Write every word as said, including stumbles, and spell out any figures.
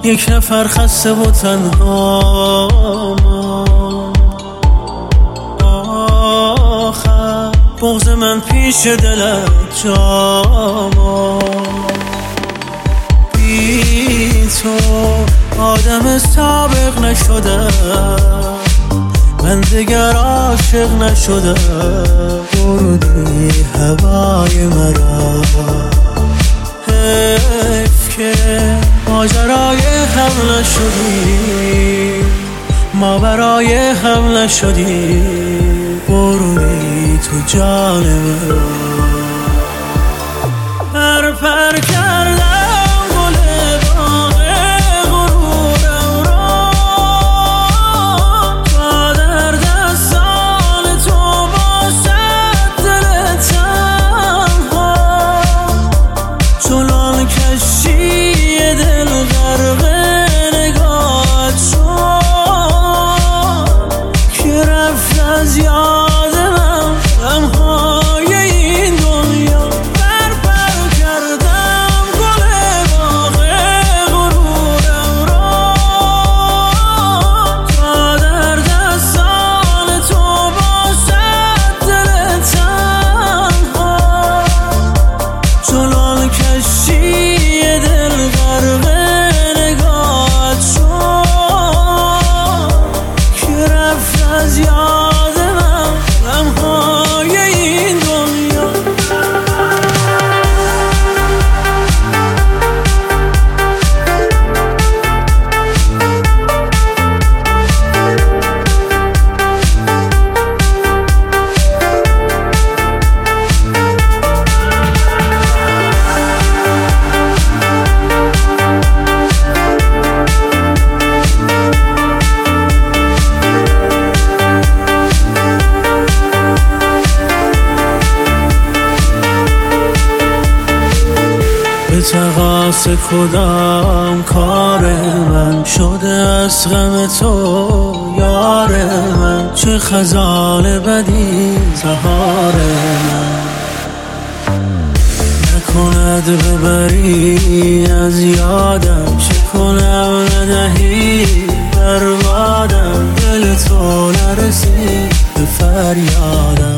یک نفر خسته و تنها آخر بغض من پیش دلت جاما بی تو آدم سابق نشدم من دیگر عاشق نشدم بردی هوای مرا حیف که ماجرای هم نشدی ما برای هم نشدی بردی تو جان مرا پر پر کردم به تقاص کدام کار من شده از غم تو یار من چه خزان بدی زهار من نکند ببری از یادم چه کنم ندهی بربادم دل تو نرسید به فریادم